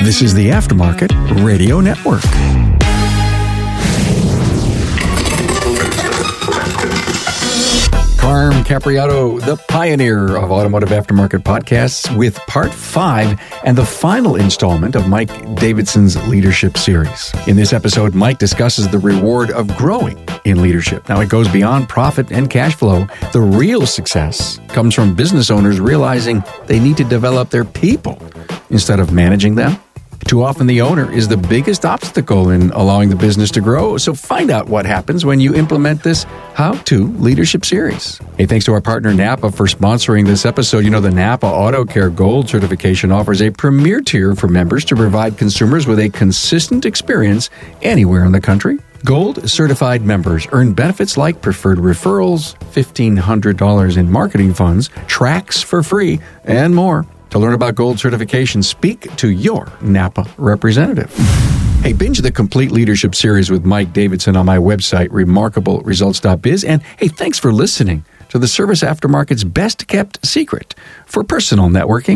This is the Aftermarket Radio Network. Carm Capriotto, the pioneer of automotive aftermarket podcasts, with part 5 and the final installment of Mike Davidson's Leadership Series. In this episode, Mike discusses the reward of growing in leadership. Now, it goes beyond profit and cash flow. The real success comes from business owners realizing they need to develop their people instead of managing them. Too often, the owner is the biggest obstacle in allowing the business to grow. So find out what happens when you implement this How-To Leadership Series. Hey, thanks to our partner Napa for sponsoring this episode. You know, the Napa Auto Care Gold certification offers a premier tier for members to provide consumers with a consistent experience anywhere in the country. Gold certified members earn benefits like preferred referrals, $1,500 in marketing funds, tracks for free, and more. To learn about Gold certification, speak to your Napa representative. Hey, binge the complete leadership series with Mike Davidson on my website, remarkableresults.biz. And hey, thanks for listening to the Service Aftermarket's best kept secret for personal networking.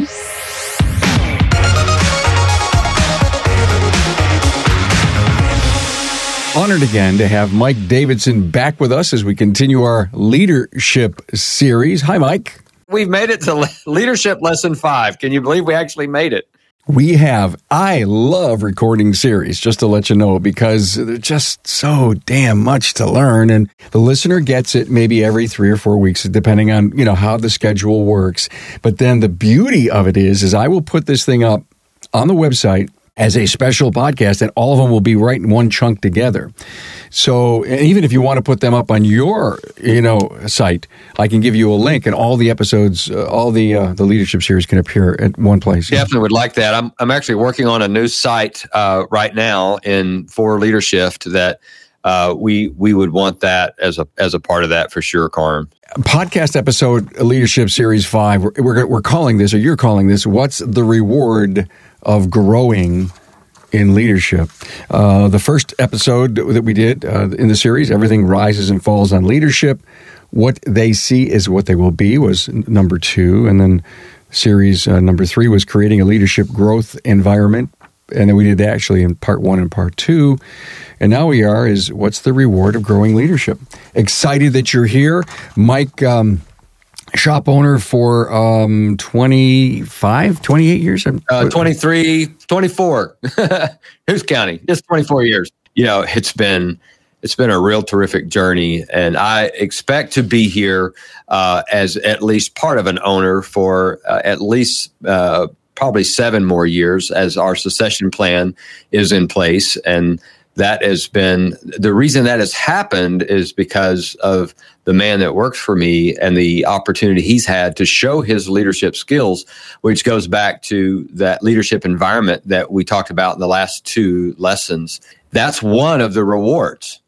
Honored again to have Mike Davidson back with us as we continue our leadership series. Hi, Mike. We've made it to Leadership Lesson 5. Can you believe we actually made it? We have. I love recording series, just to let you know, because there's just so damn much to learn. And the listener gets it maybe every 3 or 4 weeks, depending on, how the schedule works. But then the beauty of it is I will put this thing up on the website as a special podcast, and all of them will be right in one chunk together. So even if you want to put them up on your, site, I can give you a link, and all the episodes, all the leadership series can appear at one place. Definitely would like that. I'm actually working on a new site right now for leadership that we would want that as a part of that for sure, Carm. Podcast episode Leadership Series 5. We're calling this, or you're calling this, "What's the Reward of Growing in Leadership?" The first episode that we did in the series, Everything Rises and Falls on Leadership. What They See is What They Will Be was number 2. And then series number 3 was Creating a Leadership Growth Environment. And then we did that actually in part 1 and part 2. And now we are is What's the Reward of Growing Leadership? Excited that you're here. Mike, shop owner for 28 years? 23, 24. Who's counting? Just 24 years. It's been a real terrific journey, and I expect to be here as at least part of an owner for at least probably 7 more years as our succession plan is in place. And that has been the reason that has happened is because of the man that works for me and the opportunity he's had to show his leadership skills, which goes back to that leadership environment that we talked about in the last 2 lessons. That's one of the rewards,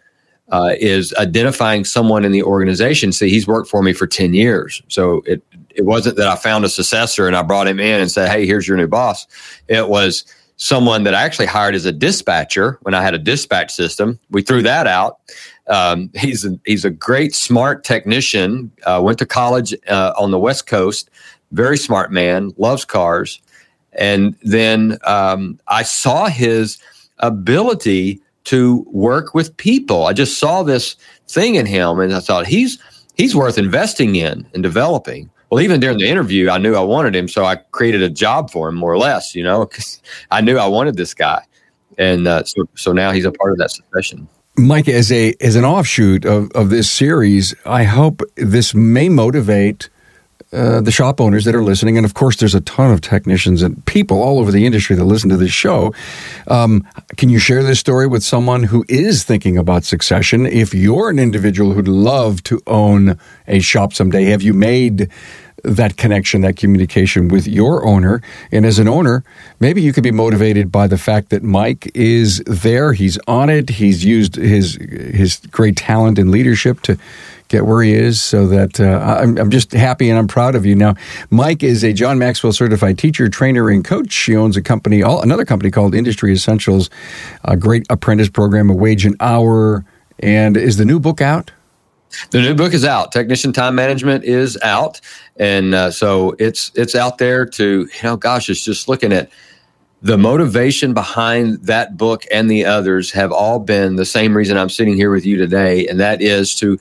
is identifying someone in the organization. See, he's worked for me for 10 years. So it wasn't that I found a successor and I brought him in and said, hey, here's your new boss. It was someone that I actually hired as a dispatcher when I had a dispatch system. We threw that out. He's a great, smart technician, went to college on the West Coast, very smart man, loves cars. And then I saw his ability to work with people. I just saw this thing in him, and I thought, he's worth investing in and developing. Well, even during the interview, I knew I wanted him, so I created a job for him, more or less, because I knew I wanted this guy. And so now he's a part of that succession. Mike, as an offshoot of this series, I hope this may motivate the shop owners that are listening. And of course, there's a ton of technicians and people all over the industry that listen to this show. Can you share this story with someone who is thinking about succession? If you're an individual who'd love to own a shop someday, have you made that connection, that communication with your owner? And as an owner, maybe you could be motivated by the fact that Mike is there. He's on it. He's used his great talent and leadership to get where he is, so that I'm just happy and I'm proud of you. Now, Mike is a John Maxwell certified teacher, trainer, and coach. He owns another company called Industry Essentials, a great apprentice program, A Wage an Hour. And is the new book out? The new book is out. Technician Time Management is out. And so it's out there to, it's just looking at the motivation behind that book and the others have all been the same reason I'm sitting here with you today, and that is to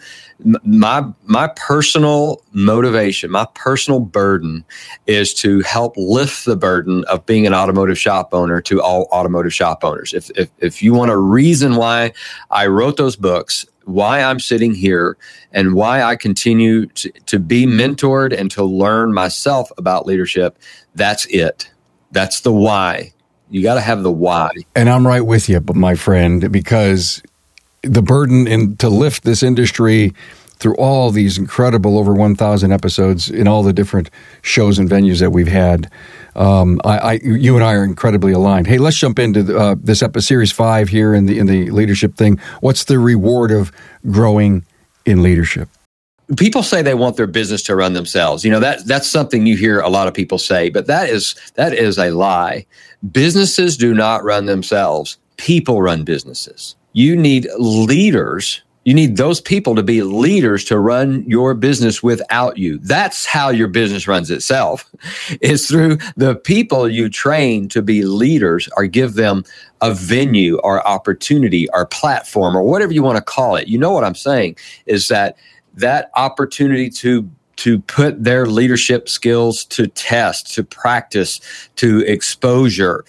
my personal motivation, my personal burden is to help lift the burden of being an automotive shop owner to all automotive shop owners. If you want a reason why I wrote those books, why I'm sitting here, and why I continue to be mentored and to learn myself about leadership, that's it. That's the why. You got to have the why. And I'm right with you, my friend, because the burden to lift this industry through all these incredible over 1,000 episodes in all the different shows and venues that we've had, you and I are incredibly aligned. Hey, let's jump into this episode, Series 5 here in the leadership thing. What's the reward of growing in leadership? People say they want their business to run themselves. That's something you hear a lot of people say, but that is a lie. Businesses do not run themselves. People run businesses. You need leaders. You need those people to be leaders to run your business without you. That's how your business runs itself, is through the people you train to be leaders or give them a venue or opportunity or platform or whatever you want to call it. You know what I'm saying is that opportunity to put their leadership skills to test, to practice, to exposure,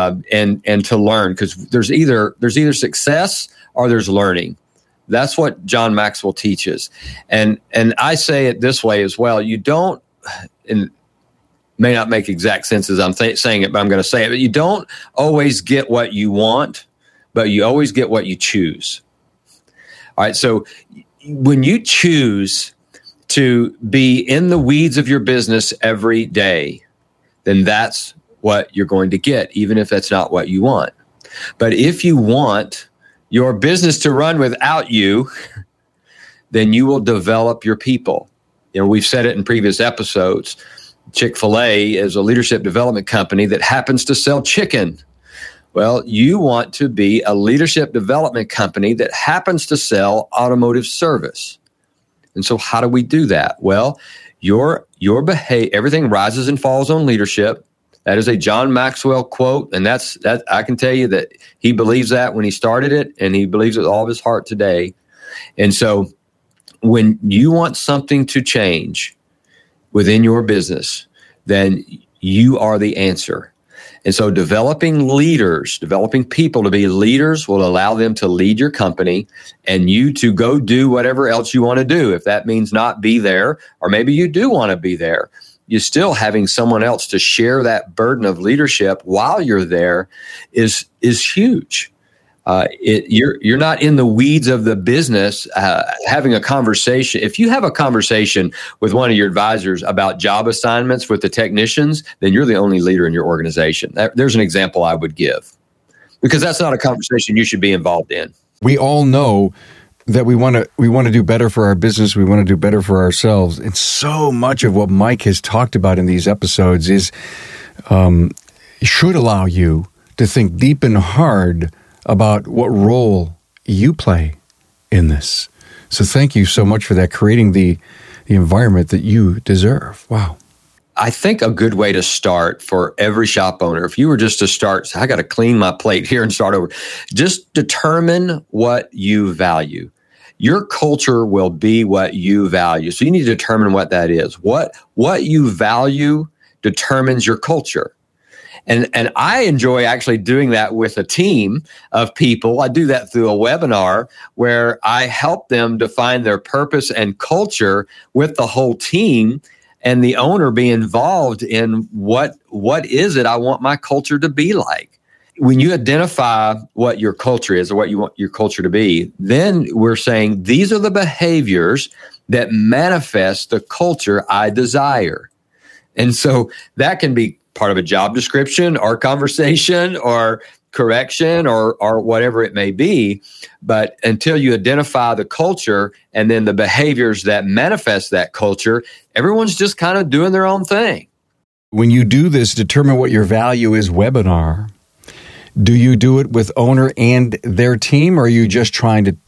and to learn, because there's either success or there's learning. That's what John Maxwell teaches, and I say it this way as well. You don't, and may not make exact sense as I'm saying it, but I'm going to say it. But you don't always get what you want, but you always get what you choose. All right, so when you choose to be in the weeds of your business every day, then that's what you're going to get, even if that's not what you want. But if you want your business to run without you, then you will develop your people. We've said it in previous episodes. Chick-fil-A is a leadership development company that happens to sell chicken. Well, you want to be a leadership development company that happens to sell automotive service. And so how do we do that? Well, your behavior, everything rises and falls on leadership. That is a John Maxwell quote, and that I can tell you that he believes that when he started it, and he believes it with all of his heart today. And so when you want something to change within your business, then you are the answer. And so developing people to be leaders will allow them to lead your company and you to go do whatever else you want to do. If that means not be there, or maybe you do want to be there, you're still having someone else to share that burden of leadership while you're there is huge. You're not in the weeds of the business having a conversation. If you have a conversation with one of your advisors about job assignments with the technicians, then you're the only leader in your organization. There's an example I would give, because that's not a conversation you should be involved in. We all know that we want to do better for our business. We want to do better for ourselves. And so much of what Mike has talked about in these episodes should allow you to think deep and hard about what role you play in this. So thank you so much for that, creating the environment that you deserve. Wow. I think a good way to start for every shop owner, if you were just to start, I got to clean my plate here and start over, just determine what you value. Your culture will be what you value. So you need to determine what that is. What you value determines your culture. And I enjoy actually doing that with a team of people. I do that through a webinar where I help them define their purpose and culture with the whole team, and the owner be involved in what is it I want my culture to be like. When you identify what your culture is or what you want your culture to be, then we're saying these are the behaviors that manifest the culture I desire. And so that can be part of a job description or conversation or correction or whatever it may be. But until you identify the culture and then the behaviors that manifest that culture, everyone's just kind of doing their own thing. When you do this Determine What Your Value Is webinar, do you do it with owner and their team, or are you just trying to teach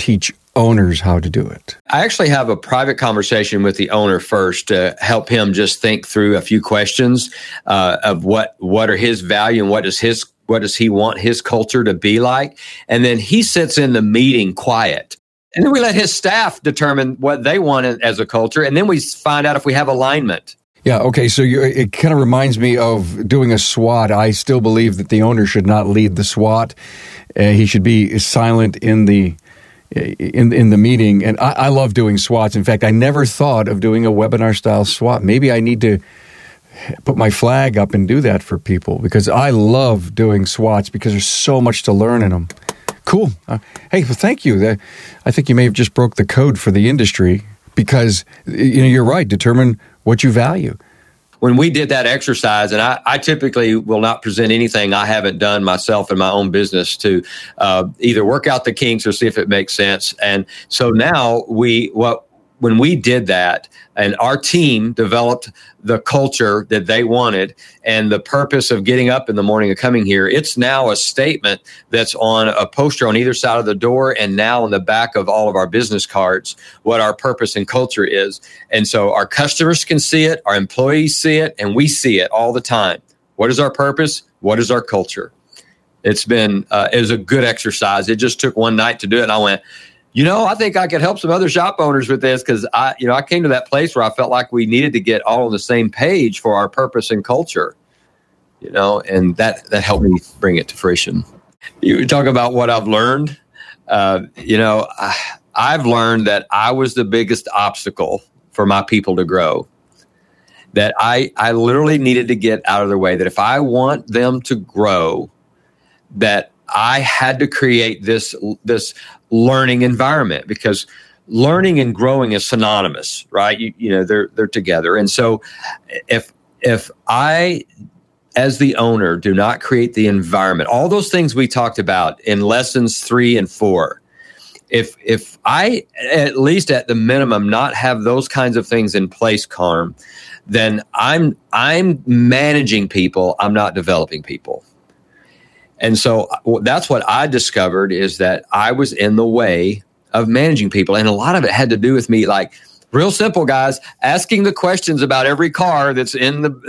owners how to do it? I actually have a private conversation with the owner first to help him just think through a few questions of what are his value and what does he want his culture to be like. And then he sits in the meeting quiet. And then we let his staff determine what they want as a culture. And then we find out if we have alignment. Yeah, okay, so it kind of reminds me of doing a SWOT. I still believe that the owner should not lead the SWOT. He should be silent in the meeting. And I love doing SWOTs. In fact, I never thought of doing a webinar-style SWOT. Maybe I need to put my flag up and do that for people, because I love doing SWOTs because there's so much to learn in them. Cool. Hey, well, thank you. I think you may have just broke the code for the industry, because you're right. Determine what you value. When we did that exercise, and I typically will not present anything I haven't done myself in my own business to either work out the kinks or see if it makes sense. And so now when we did that, and our team developed the culture that they wanted and the purpose of getting up in the morning and coming here, it's now a statement that's on a poster on either side of the door and now on the back of all of our business cards, what our purpose and culture is. And so our customers can see it, our employees see it, and we see it all the time. What is our purpose? What is our culture? It was a good exercise. It just took one night to do it. And I went, I think I could help some other shop owners with this, because I came to that place where I felt like we needed to get all on the same page for our purpose and culture, and that helped me bring it to fruition. You talk about what I've learned. I've learned that I was the biggest obstacle for my people to grow, that I literally needed to get out of their way, that if I want them to grow, that I had to create this learning environment, because learning and growing is synonymous, right? They're together. And so if I, as the owner, do not create the environment, all those things we talked about in lessons 3 and 4, if I, at least at the minimum, not have those kinds of things in place, Carm, then I'm managing people, I'm not developing people. And so that's what I discovered, is that I was in the way of managing people. And a lot of it had to do with me, like, real simple, guys, asking the questions about every car that's in the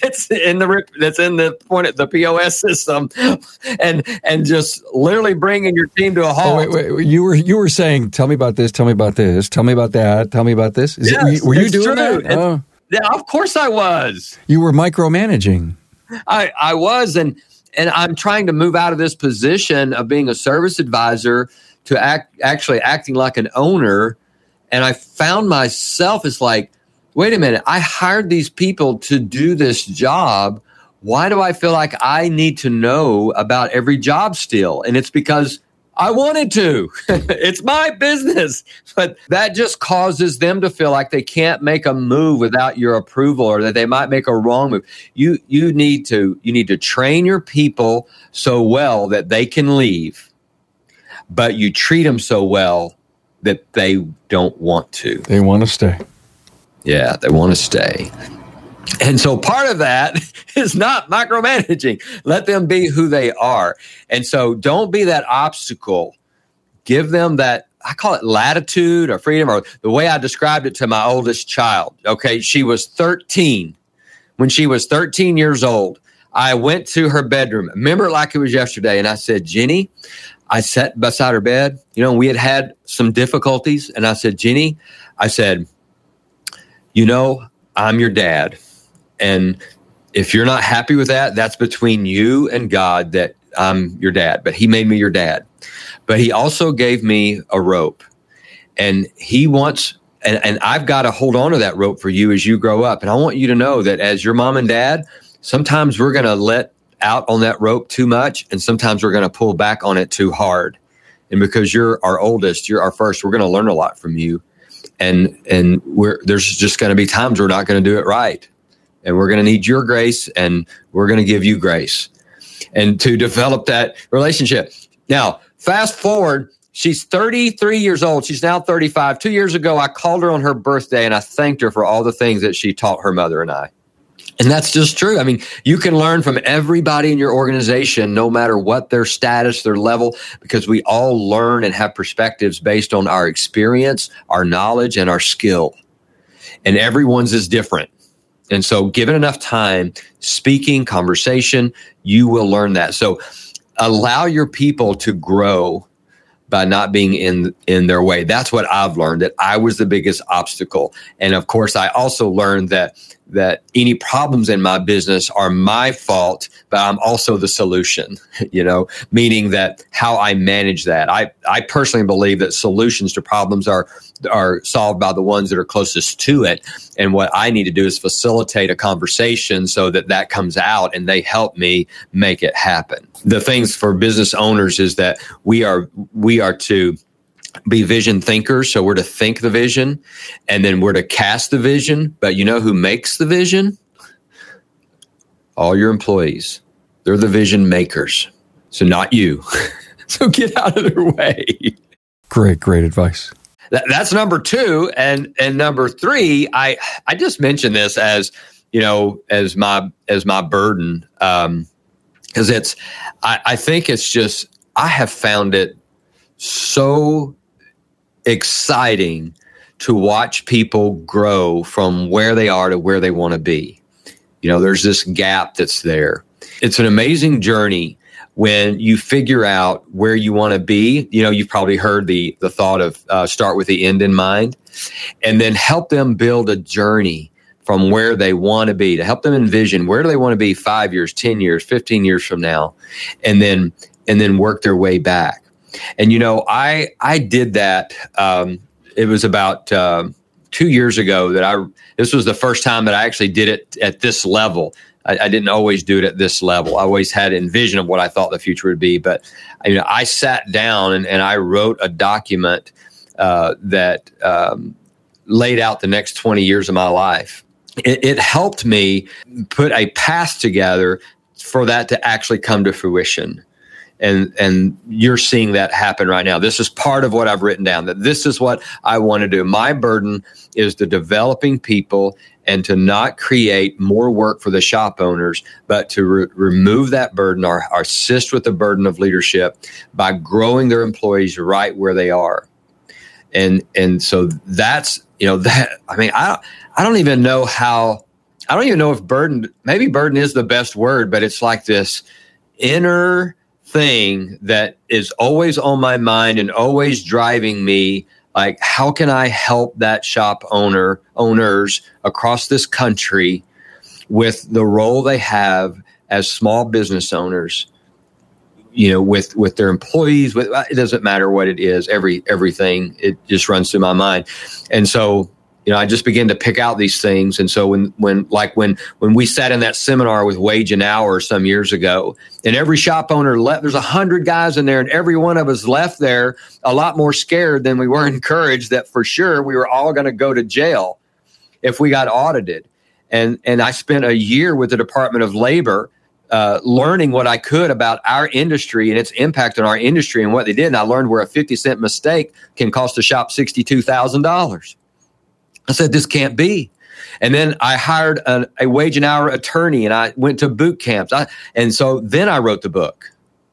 POS system, and just literally bringing your team to a halt. Wait. You were saying, tell me about this, tell me about this, tell me about that, tell me about this. Were you doing true. that? Yeah, of course I was. You were micromanaging. I was, and I'm trying to move out of this position of being a service advisor to actually acting like an owner. And I found myself, it's like, wait a minute, I hired these people to do this job. Why do I feel like I need to know about every job still? And it's because I wanted to. It's my business. But that just causes them to feel like they can't make a move without your approval, or that they might make a wrong move. You need to train your people so well that they can leave, but you treat them so well that they don't want to. They want to stay. Yeah, they want to stay. And so part of that is not micromanaging. Let them be who they are. And so don't be that obstacle. Give them that, I call it latitude or freedom, or the way I described it to my oldest child. Okay, she was 13. When she was 13 years old, I went to her bedroom. Remember it like it was yesterday. And I said, Jenny, I sat beside her bed. We had some difficulties. And I said, Jenny, I said, I'm your dad. And if you're not happy with that, that's between you and God, that I'm your dad. But he made me your dad. But he also gave me a rope. And he wants, and I've got to hold on to that rope for you as you grow up. And I want you to know that as your mom and dad, sometimes we're going to let out on that rope too much. And sometimes we're going to pull back on it too hard. And because you're our oldest, you're our first, we're going to learn a lot from you. And there's just going to be times we're not going to do it right. And we're going to need your grace, and we're going to give you grace, and to develop that relationship. Now, fast forward, she's 33 years old. She's now 35. 2 years ago, I called her on her birthday, and I thanked her for all the things that she taught her mother and I. And that's just true. I mean, you can learn from everybody in your organization, no matter what their status, their level, because we all learn and have perspectives based on our experience, our knowledge, and our skill. And everyone's is different. And so given enough time, speaking, conversation, you will learn that. So allow your people to grow by not being in their way. That's what I've learned, that I was the biggest obstacle. And of course, I also learned that any problems in my business are my fault, but I'm also the solution, meaning that how I manage that. I personally believe that solutions to problems are solved by the ones that are closest to it. And what I need to do is facilitate a conversation so that comes out and they help me make it happen. The things for business owners is that we are to be vision thinkers. So we're to think the vision, and then we're to cast the vision. But you know who makes the vision? All your employees. They're the vision makers. So not you. So get out of their way. Great advice. That's number 2. And number 3, I just mentioned this as my burden. Because I think it's just, I have found it so exciting to watch people grow from where they are to where they want to be. There's this gap that's there. It's an amazing journey when you figure out where you want to be. You've probably heard the thought of start with the end in mind, and then help them build a journey from where they want to be, to help them envision where do they want to be 5 years, 10 years, 15 years from now, and then work their way back. And, I did that. It was about 2 years ago this was the first time that I actually did it at this level. I didn't always do it at this level. I always had a vision of what I thought the future would be. But, I sat down and I wrote a document that laid out the next 20 years of my life. It helped me put a path together for that to actually come to fruition. And you're seeing that happen right now. This is part of what I've written down, that this is what I want to do. My burden is the developing people, and to not create more work for the shop owners, but to remove that burden or assist with the burden of leadership by growing their employees right where they are. And so that's, I don't even know if maybe burden is the best word, but it's like this inner thing that is always on my mind and always driving me. Like, how can I help that shop owners across this country with the role they have as small business owners, with their employees, it doesn't matter what it is, everything, it just runs through my mind. And so, I just began to pick out these things. And so when we sat in that seminar with Wage and Hour some years ago, and every shop owner left, there's 100 guys in there, and every one of us left there a lot more scared than we were encouraged that for sure we were all going to go to jail if we got audited. And I spent a year with the Department of Labor learning what I could about our industry and its impact on our industry and what they did. And I learned where a 50-cent mistake can cost a shop $62,000. I said, this can't be. And then I hired a Wage and Hour attorney, and I went to boot camps. And so then I wrote the book.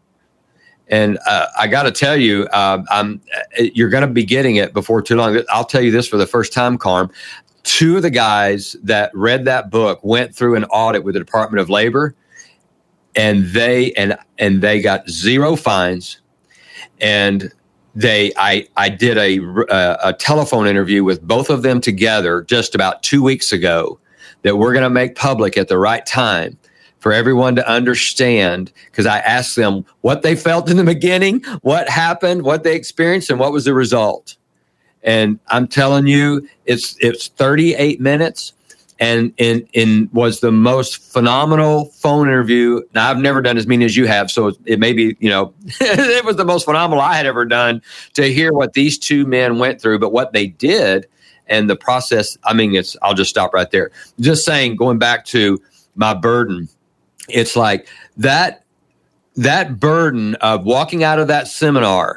And I got to tell you, you're going to be getting it before too long. I'll tell you this for the first time, Carm. 2 of the guys that read that book went through an audit with the Department of Labor, and they got 0 fines. And I did a telephone interview with both of them together just about 2 weeks ago that we're going to make public at the right time for everyone to understand, because I asked them what they felt in the beginning, what happened, what they experienced, and what was the result. And I'm telling you, it's 38 minutes. And was the most phenomenal phone interview. Now, I've never done as many as you have, so it may be, it was the most phenomenal I had ever done to hear what these 2 men went through, but what they did and the process. I'll just stop right there. Just saying, going back to my burden, it's like that burden of walking out of that seminar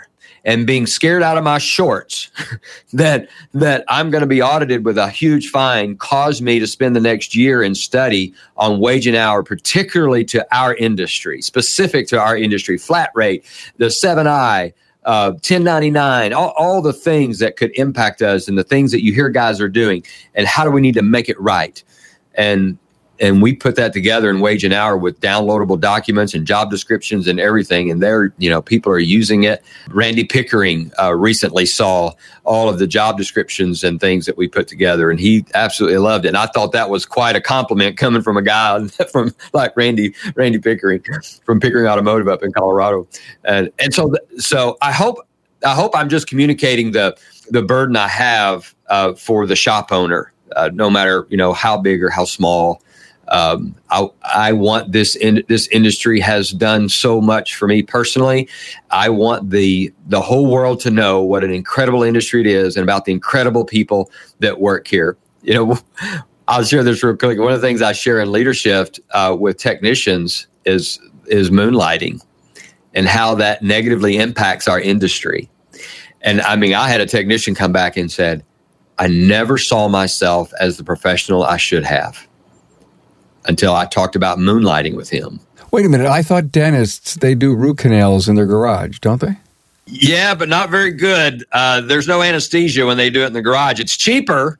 and being scared out of my shorts that I'm going to be audited with a huge fine caused me to spend the next year in study on wage and hour, particularly to our industry, specific to our industry, flat rate, the 7I, 1099, all the things that could impact us and the things that you hear guys are doing, and how do we need to make it right? And we put that together in wage and hour with downloadable documents and job descriptions and everything. And people are using it. Randy Pickering recently saw all of the job descriptions and things that we put together, and he absolutely loved it. And I thought that was quite a compliment coming from a guy from like Randy Pickering from Pickering Automotive up in Colorado. And so I hope I'm just communicating the burden I have for the shop owner, no matter how big or how small. I want this industry has done so much for me personally. I want the whole world to know what an incredible industry it is and about the incredible people that work here. I'll share this real quick. One of the things I share in leadership with technicians is moonlighting and how that negatively impacts our industry. And I mean, I had a technician come back and said, I never saw myself as the professional I should have, until I talked about moonlighting with him. Wait a minute. I thought dentists, they do root canals in their garage, don't they? Yeah, but not very good. There's no anesthesia when they do it in the garage. It's cheaper,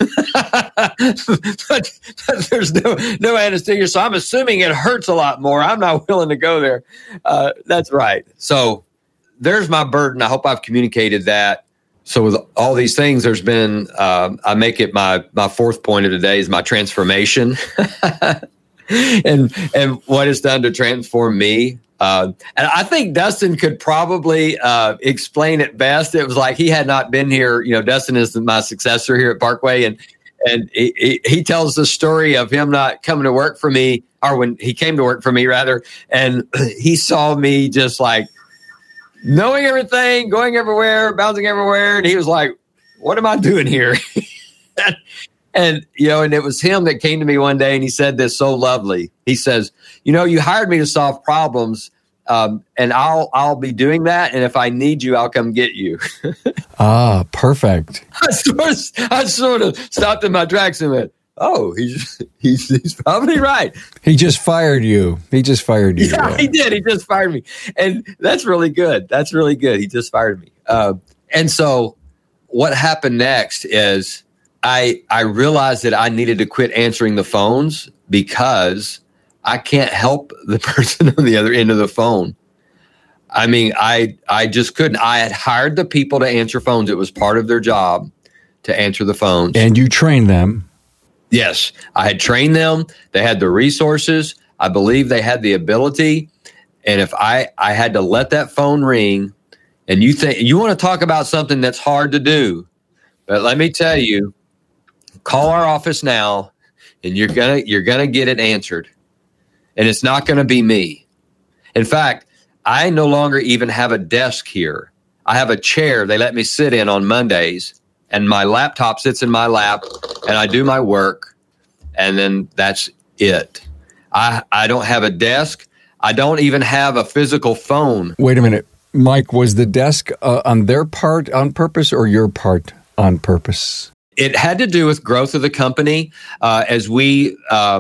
but there's no anesthesia. So I'm assuming it hurts a lot more. I'm not willing to go there. That's right. So there's my burden. I hope I've communicated that. So with all these things, there's been, I make it my fourth point of today is my transformation and what it's done to transform me. And I think Dustin could probably explain it best. It was like he had not been here. Dustin is my successor here at Parkway. And he tells the story of him not coming to work for me, or when he came to work for me rather. And he saw me just like, knowing everything, going everywhere, bouncing everywhere. And he was like, what am I doing here? And it was him that came to me one day and he said this so lovely. He says, you hired me to solve problems, and I'll be doing that. And if I need you, I'll come get you. Perfect. I sort of stopped in my tracks and went, oh, he's probably right. He just fired you. Yeah, he did. He just fired me. And that's really good. He just fired me. And so what happened next is I realized that I needed to quit answering the phones because I can't help the person on the other end of the phone. I mean, I just couldn't. I had hired the people to answer phones. It was part of their job to answer the phones. And you trained them. Yes, I had trained them. They had the resources. I believe they had the ability. And if I had to let that phone ring, and you want to talk about something that's hard to do, but let me tell you, call our office now, and you're gonna get it answered, and it's not going to be me. In fact, I no longer even have a desk here. I have a chair they let me sit in on Mondays. And my laptop sits in my lap, and I do my work, and then that's it. I don't have a desk. I don't even have a physical phone. Wait a minute. Mike, was the desk on their part on purpose or your part on purpose? It had to do with growth of the company. As we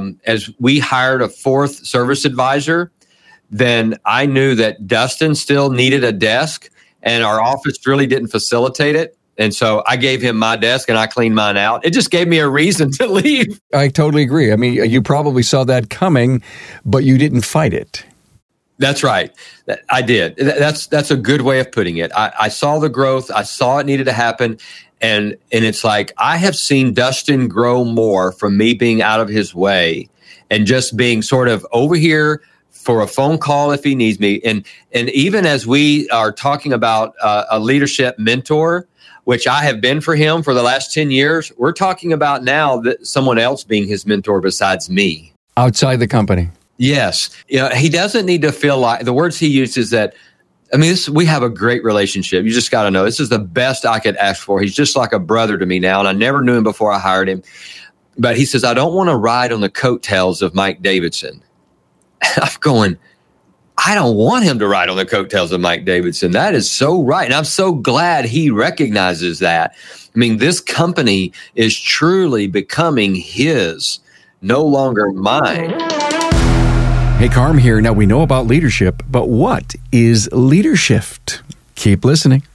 hired a fourth service advisor, then I knew that Dustin still needed a desk, and our office really didn't facilitate it. And so I gave him my desk and I cleaned mine out. It just gave me a reason to leave. I totally agree. I mean, you probably saw that coming, but you didn't fight it. That's right. I did. That's a good way of putting it. I saw the growth. I saw it needed to happen. And it's like, I have seen Dustin grow more from me being out of his way and just being sort of over here for a phone call if he needs me. And even as we are talking about a leadership mentor, which I have been for him for the last 10 years, we're talking about now that someone else being his mentor besides me. Outside the company. Yes. He doesn't need to feel like, the words he used is that, we have a great relationship. You just got to know, this is the best I could ask for. He's just like a brother to me now, and I never knew him before I hired him. But he says, I don't want to ride on the coattails of Mike Davidson. I'm going, I don't want him to ride on the coattails of Mike Davidson. That is so right. And I'm so glad he recognizes that. I mean, this company is truly becoming his, no longer mine. Hey, Carm here. Now, we know about leadership, but what is leadership? Keep listening.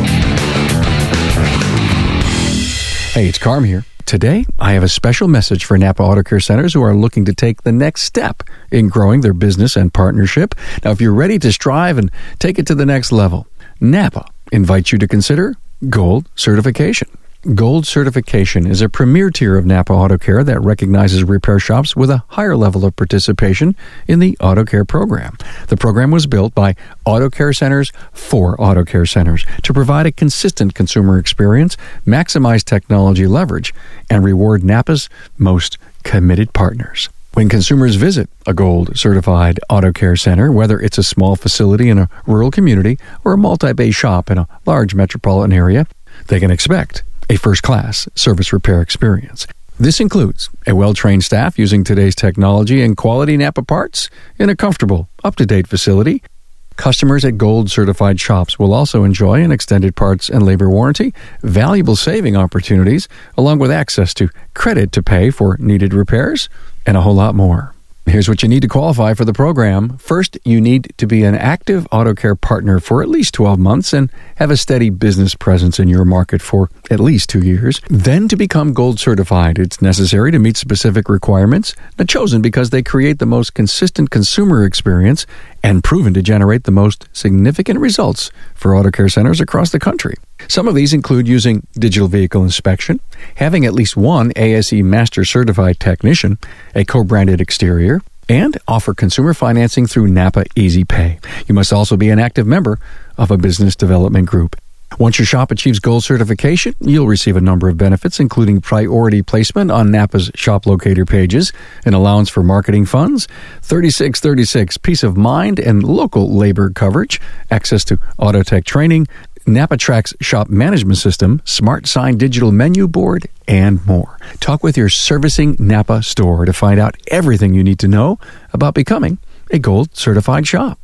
Hey, it's Carm here. Today, I have a special message for Napa Auto Care Centers who are looking to take the next step in growing their business and partnership. Now, if you're ready to strive and take it to the next level, Napa invites you to consider Gold Certification. Gold Certification is a premier tier of Napa Auto Care that recognizes repair shops with a higher level of participation in the Auto Care program. The program was built by Auto Care Centers for Auto Care Centers to provide a consistent consumer experience, maximize technology leverage, and reward Napa's most committed partners. When consumers visit a Gold Certified Auto Care Center, whether it's a small facility in a rural community or a multi-bay shop in a large metropolitan area, they can expect a first-class service repair experience. This includes a well-trained staff using today's technology and quality Napa parts in a comfortable, up-to-date facility. Customers at Gold Certified shops will also enjoy an extended parts and labor warranty, valuable saving opportunities, along with access to credit to pay for needed repairs, and a whole lot more. Here's what you need to qualify for the program. First, you need to be an active Auto Care partner for at least 12 months and have a steady business presence in your market for at least 2 years. Then, to become Gold Certified, it's necessary to meet specific requirements, chosen because they create the most consistent consumer experience and proven to generate the most significant results for Auto Care Centers across the country. Some of these include using digital vehicle inspection, having at least one ASE Master Certified technician, a co-branded exterior, and offer consumer financing through Napa Easy Pay. You must also be an active member of a business development group. Once your shop achieves Gold Certification, you'll receive a number of benefits, including priority placement on Napa's shop locator pages, an allowance for marketing funds, 3636 peace of mind and local labor coverage, access to Autotech training, NapaTrack's shop management system, Smart Sign digital menu board, and more. Talk with your servicing Napa store to find out everything you need to know about becoming a Gold Certified shop.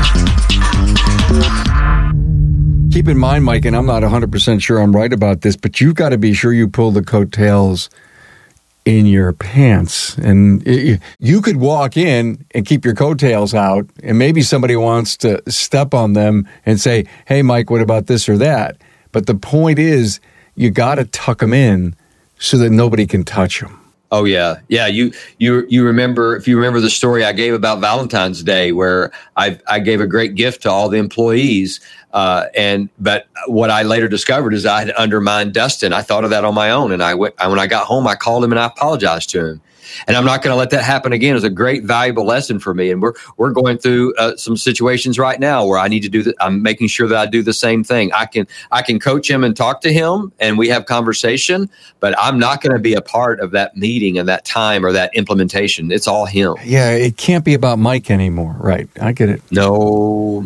Keep in mind, Mike, and I'm not 100% sure I'm right about this, but you've got to be sure you pull the coattails in your pants. And you could walk in and keep your coattails out, and maybe somebody wants to step on them and say, hey, Mike, what about this or that? But the point is, you got to tuck them in so that nobody can touch them. Oh yeah. Yeah. You remember, if you remember the story I gave about Valentine's Day, where I gave a great gift to all the employees. But what I later discovered is I had undermined Dustin. I thought of that on my own. And when I got home, I called him and I apologized to him. And I'm not going to let that happen again. It was a great, valuable lesson for me. And we're going through some situations right now where I need to do that. I'm making sure that I do the same thing. I can coach him and talk to him, and we have conversation. But I'm not going to be a part of that meeting and that time or that implementation. It's all him. Yeah, it can't be about Mike anymore, right? I get it. No.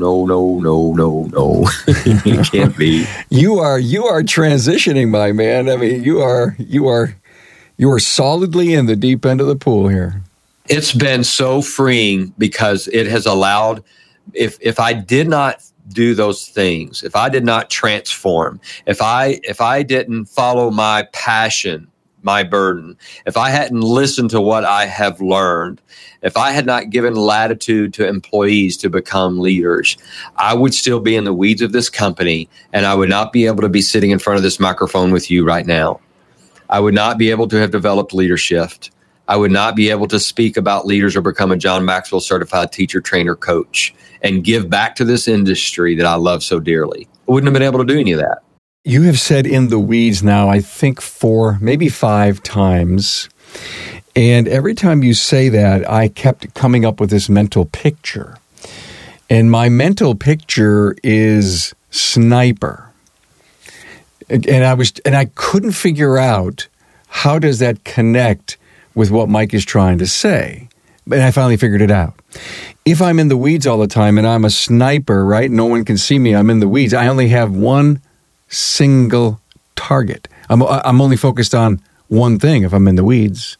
It can't be. You are transitioning, my man. I mean, you are solidly in the deep end of the pool here. It's been so freeing because it has allowed, if I did not do those things, if I did not transform, if I didn't follow my passion, my burden, if I hadn't listened to what I have learned, if I had not given latitude to employees to become leaders, I would still be in the weeds of this company, and I would not be able to be sitting in front of this microphone with you right now. I would not be able to have developed leadership. I would not be able to speak about leaders or become a John Maxwell certified teacher, trainer, coach, and give back to this industry that I love so dearly. I wouldn't have been able to do any of that. You have said in the weeds now, I think 4, maybe 5 times. And every time you say that, I kept coming up with this mental picture. And my mental picture is sniper. And I couldn't figure out how does that connect with what Mike is trying to say. And I finally figured it out. If I'm in the weeds all the time and I'm a sniper, right? No one can see me. I'm in the weeds. I only have one single target. I'm only focused on one thing if I'm in the weeds.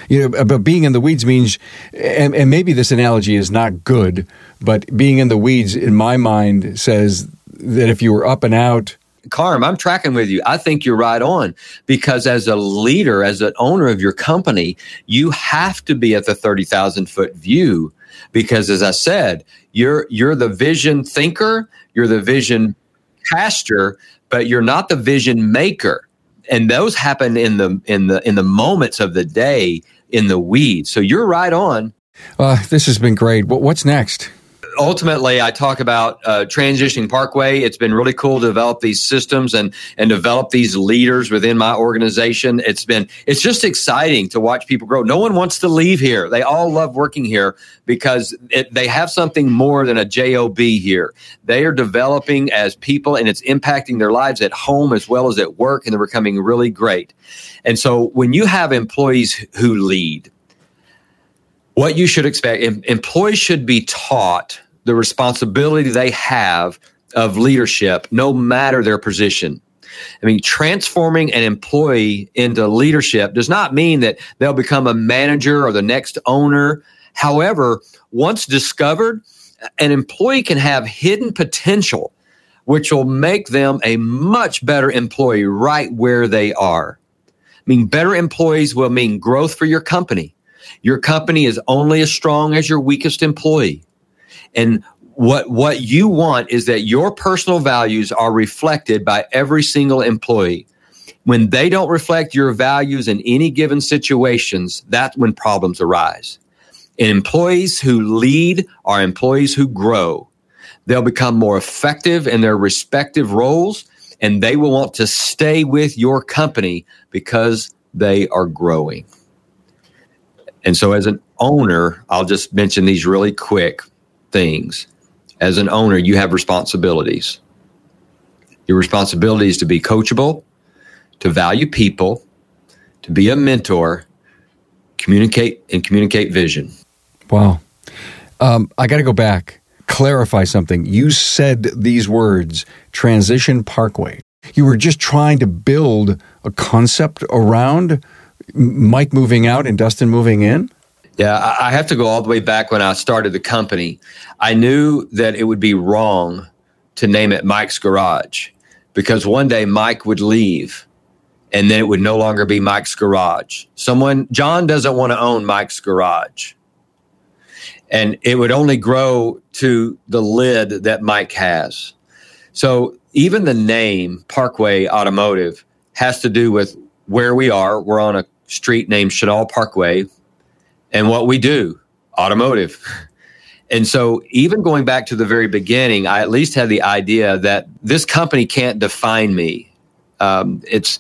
But being in the weeds means, and maybe this analogy is not good, but being in the weeds in my mind says that if you were up and out. Carm, I'm tracking with you. I think you're right on, because as a leader, as an owner of your company, you have to be at the 30,000 foot view, because as I said, you're the vision thinker, you're the vision caster, but you're not the vision maker. And those happen in the moments of the day in the weeds. So you're right on. This has been great. What's next? Ultimately, I talk about transitioning Parkway. It's been really cool to develop these systems and develop these leaders within my organization. It's just exciting to watch people grow. No one wants to leave here. They all love working here because they have something more than a job here. They are developing as people, and it's impacting their lives at home as well as at work, and they're becoming really great. And so when you have employees who lead, what you should expect, employees should be taught the responsibility they have of leadership, no matter their position. I mean, transforming an employee into leadership does not mean that they'll become a manager or the next owner. However, once discovered, an employee can have hidden potential, which will make them a much better employee right where they are. I mean, better employees will mean growth for your company. Your company is only as strong as your weakest employee. And what you want is that your personal values are reflected by every single employee. When they don't reflect your values in any given situations, that's when problems arise. And employees who lead are employees who grow. They'll become more effective in their respective roles, and they will want to stay with your company because they are growing. And so as an owner, I'll just mention these really quick things. As an owner, you have responsibilities. Your responsibility is to be coachable, to value people, to be a mentor, communicate vision. Wow. I got to go back, clarify something. You said these words, Transition Parkway. You were just trying to build a concept around Mike moving out and Dustin moving in? Yeah, I have to go all the way back when I started the company. I knew that it would be wrong to name it Mike's Garage, because one day Mike would leave and then it would no longer be Mike's Garage. John doesn't want to own Mike's Garage. And it would only grow to the lid that Mike has. So even the name Parkway Automotive has to do with where we are. We're on a street named Chenal Parkway, and what we do, automotive. And so even going back to the very beginning, I at least had the idea that this company can't define me. It's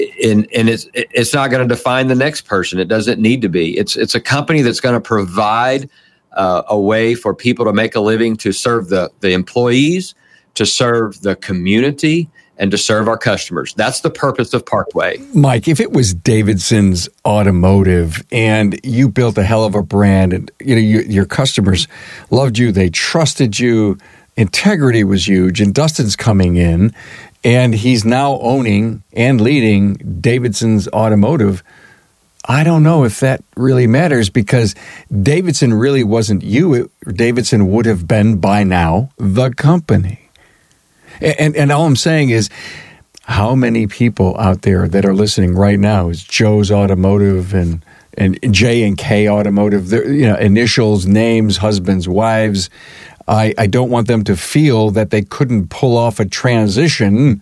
not going to define the next person. It doesn't need to be. It's a company that's going to provide a way for people to make a living, to serve the employees, to serve the community, and to serve our customers. That's the purpose of Parkway. Mike, if it was Davidson's Automotive and you built a hell of a brand and your customers loved you, they trusted you, integrity was huge, and Dustin's coming in and he's now owning and leading Davidson's Automotive, I don't know if that really matters, because Davidson really wasn't you. Davidson would have been by now the company. And all I'm saying is, how many people out there that are listening right now is Joe's Automotive and J and K Automotive, initials, names, husbands, wives. I don't want them to feel that they couldn't pull off a transitions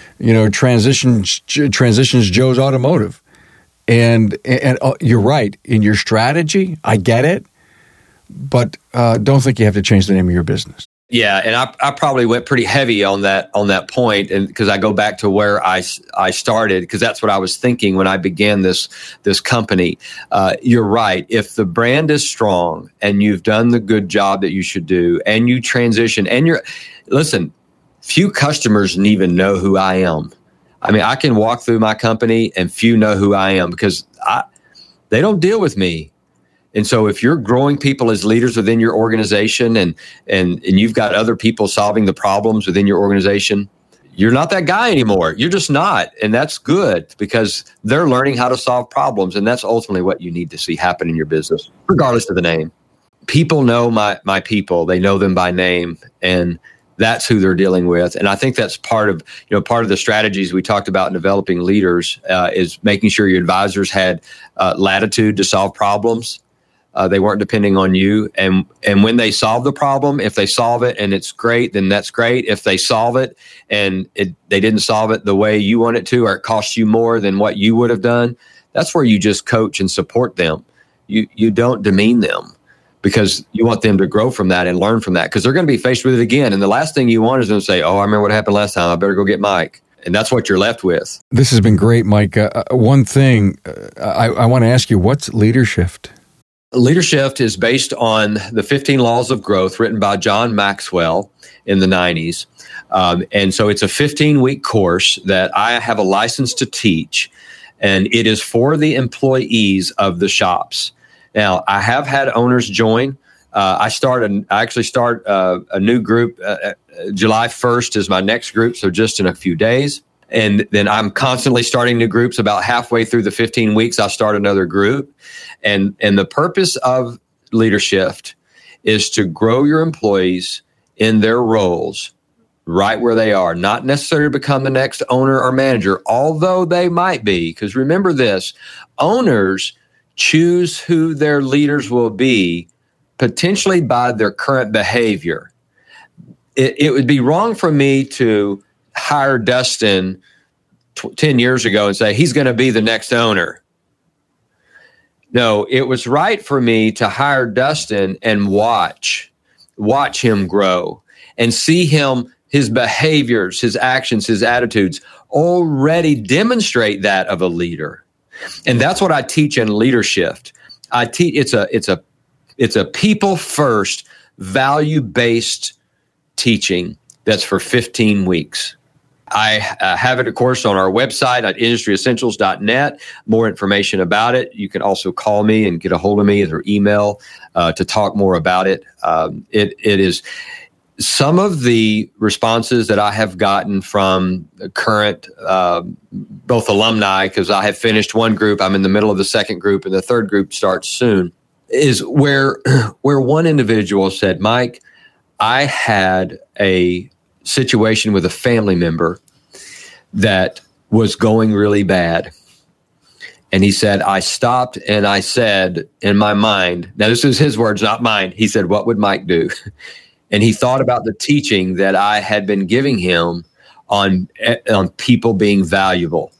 Joe's Automotive. And you're right. In your strategy, I get it, but don't think you have to change the name of your business. Yeah, and I probably went pretty heavy on that point, and because I go back to where I started, because that's what I was thinking when I began this company. You're right. If the brand is strong and you've done the good job that you should do, and you transition, and few customers even know who I am. I mean, I can walk through my company and few know who I am because they don't deal with me. And so if you're growing people as leaders within your organization and you've got other people solving the problems within your organization, you're not that guy anymore. You're just not. And that's good because they're learning how to solve problems. And that's ultimately what you need to see happen in your business, regardless of the name. People know my people. They know them by name. And that's who they're dealing with. And I think that's part of the strategies we talked about in developing leaders is making sure your advisors had latitude to solve problems. They weren't depending on you. And when they solve the problem, if they solve it and it's great, then that's great. If they solve it and they didn't solve it the way you want it to, or it costs you more than what you would have done, that's where you just coach and support them. You don't demean them, because you want them to grow from that and learn from that, because they're going to be faced with it again. And the last thing you want is them to say, oh, I remember what happened last time. I better go get Mike. And that's what you're left with. This has been great, Mike. One thing I want to ask you, what's Leadershift? Leadershift is based on the 15 Laws of Growth written by John Maxwell in the 90s. And so it's a 15-week course that I have a license to teach, and it is for the employees of the shops. Now, I have had owners join. I actually start a new group. July 1st is my next group, so just in a few days. And then I'm constantly starting new groups. About halfway through the 15 weeks, I'll start another group. And the purpose of Leadershift is to grow your employees in their roles right where they are, not necessarily to become the next owner or manager, although they might be. Because remember this, owners choose who their leaders will be potentially by their current behavior. It would be wrong for me to hire Dustin 10 years ago and say, he's going to be the next owner. No, it was right for me to hire Dustin and watch him grow and see him, his behaviors, his actions, his attitudes already demonstrate that of a leader. And that's what I teach in Leadershift. I teach it's a people first, value based teaching that's for 15 weeks. I have it, of course, on our website at industryessentials.net. More information about it. You can also call me and get a hold of me or email to talk more about it. It is some of the responses that I have gotten from current both alumni, because I have finished one group, I'm in the middle of the second group, and the third group starts soon, is where one individual said, Mike, I had a situation with a family member that was going really bad. And he said, I stopped and I said in my mind, now this is his words, not mine. He said, what would Mike do? And he thought about the teaching that I had been giving him on people being valuable.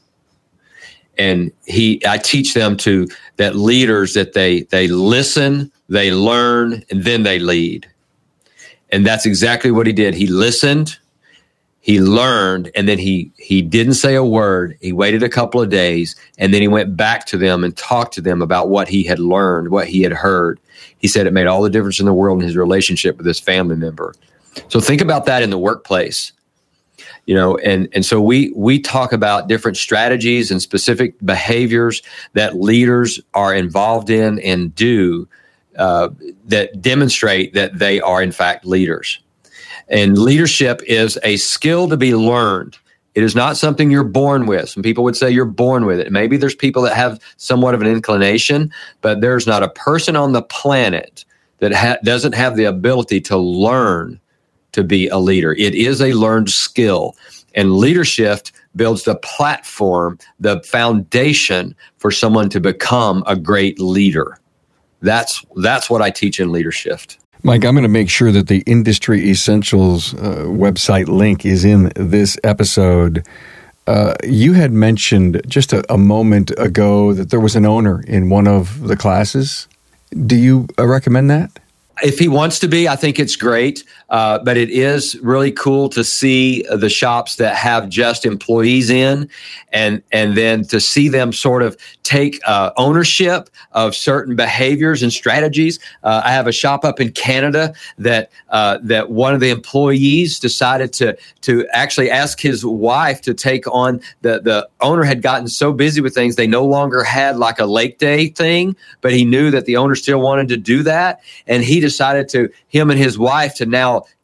And I teach them that leaders, that they listen, they learn, and then they lead. And that's exactly what he did. He listened, he learned, and then he didn't say a word. He waited a couple of days, and then he went back to them and talked to them about what he had learned, what he had heard. He said it made all the difference in the world in his relationship with his family member. So think about that in the workplace. And so we talk about different strategies and specific behaviors that leaders are involved in and do that demonstrate that they are, in fact, leaders. And leadership is a skill to be learned. It is not something you're born with. Some people would say you're born with it. Maybe there's people that have somewhat of an inclination, but there's not a person on the planet that doesn't have the ability to learn to be a leader. It is a learned skill. And Leadershift builds the platform, the foundation for someone to become a great leader. That's what I teach in Leadershift. Mike, I'm going to make sure that the Industry Essentials website link is in this episode. You had mentioned just a moment ago that there was an owner in one of the classes. Do you recommend that? If he wants to be, I think it's great. But it is really cool to see the shops that have just employees in, and then to see them sort of take ownership of certain behaviors and strategies. I have a shop up in Canada that one of the employees decided to actually ask his wife to take on. The owner had gotten so busy with things, they no longer had like a lake day thing, but he knew that the owner still wanted to do that, and he decided him and his wife to now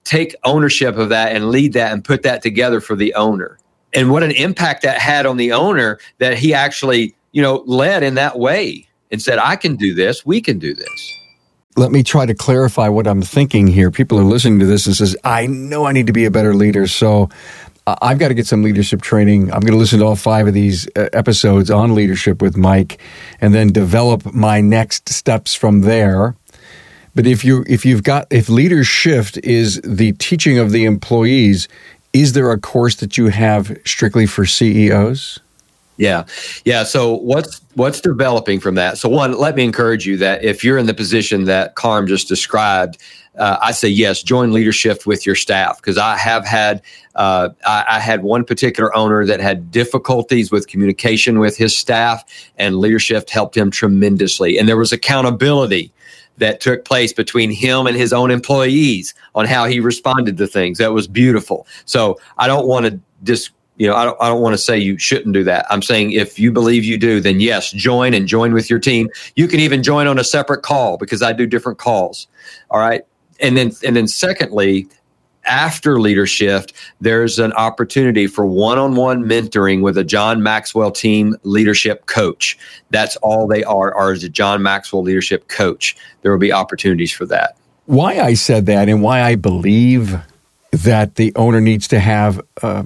take ownership of that and lead that and put that together for the owner. And what an impact that had on the owner, that he actually, led in that way and said, I can do this. We can do this. Let me try to clarify what I'm thinking here. People are listening to this and says, I know I need to be a better leader. So I've got to get some leadership training. I'm going to listen to all 5 of these episodes on leadership with Mike and then develop my next steps from there. But if Leaders Shift is the teaching of the employees, is there a course that you have strictly for CEOs? Yeah. So what's developing from that? So one, let me encourage you that if you're in the position that Carm just described, I say yes, join Leaders Shift with your staff, because I have had I had one particular owner that had difficulties with communication with his staff, and Leaders Shift helped him tremendously. And there was accountability that took place between him and his own employees on how he responded to things. That was beautiful. So I don't want to I don't want to say you shouldn't do that. I'm saying if you believe you do, then yes, join with your team. You can even join on a separate call, because I do different calls. All right. And then secondly, after Leaders Shift, there's an opportunity for one-on-one mentoring with a John Maxwell team leadership coach. That's all they are as a John Maxwell leadership coach. There will be opportunities for that. Why I said that and why I believe that the owner needs to have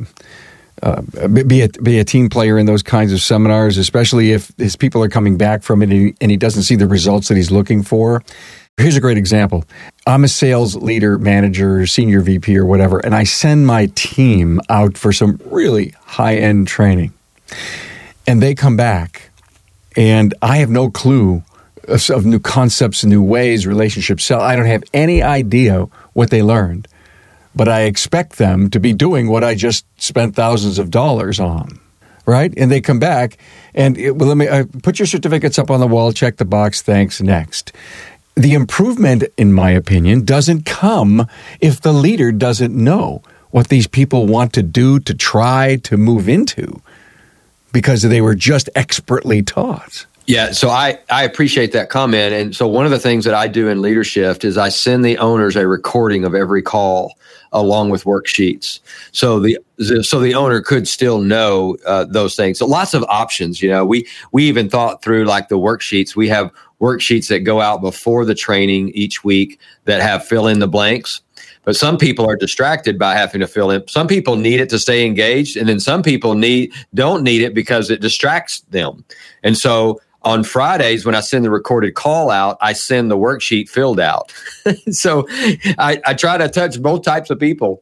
be a team player in those kinds of seminars, especially if his people are coming back from it and he doesn't see the results that he's looking for. Here's a great example. I'm a sales leader, manager, senior VP or whatever, and I send my team out for some really high-end training. And they come back, and I have no clue of new concepts, new ways, relationships. I don't have any idea what they learned. But I expect them to be doing what I just spent thousands of dollars on, right? And they come back and let me put your certificates up on the wall, check the box, thanks, next. The improvement, in my opinion, doesn't come if the leader doesn't know what these people want to do, to try, to move into, because they were just expertly taught. Yeah, so I appreciate that comment. And so one of the things that I do in Leaders Shift is I send the owners a recording of every call along with worksheets. So the owner could still know those things. So lots of options. We even thought through like the worksheets. We have worksheets that go out before the training each week that have fill in the blanks. But some people are distracted by having to fill in. Some people need it to stay engaged, and then some people don't need it because it distracts them. And so on Fridays, when I send the recorded call out, I send the worksheet filled out. So I try to touch both types of people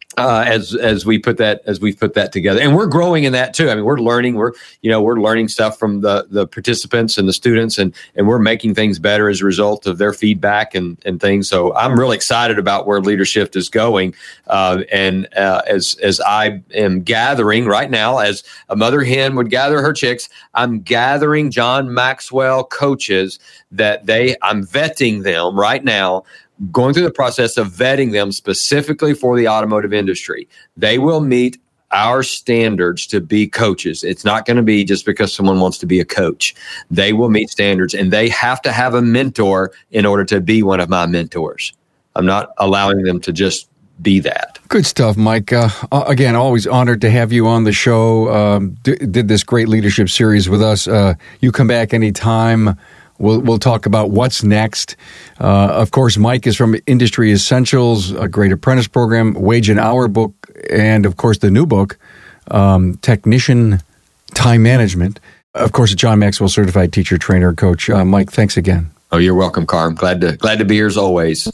as we put that together, and we're growing in that too. I mean, we're learning. We're learning stuff from the participants and the students, and we're making things better as a result of their feedback and things. So I'm really excited about where Leaders Shift is going. And as I am gathering right now, as a mother hen would gather her chicks, I'm gathering John Maxwell coaches I'm vetting them right now, going through the process of vetting them specifically for the automotive industry. They will meet our standards to be coaches. It's not going to be just because someone wants to be a coach. They will meet standards, and they have to have a mentor in order to be one of my mentors. I'm not allowing them to just be that. Good stuff, Mike. Again, always honored to have you on the show. Did this great leadership series with us. You come back anytime. We'll talk about what's next. Of course, Mike is from Industry Essentials, a Great Apprentice Program, Wage and Hour book, and of course the new book, Technician Time Management. Of course, a John Maxwell Certified Teacher, Trainer, Coach. Mike, thanks again. Oh, you're welcome, Carm. Glad to be here as always.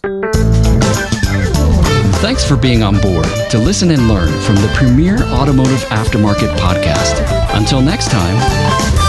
Thanks for being on board to listen and learn from the premier automotive aftermarket podcast. Until next time.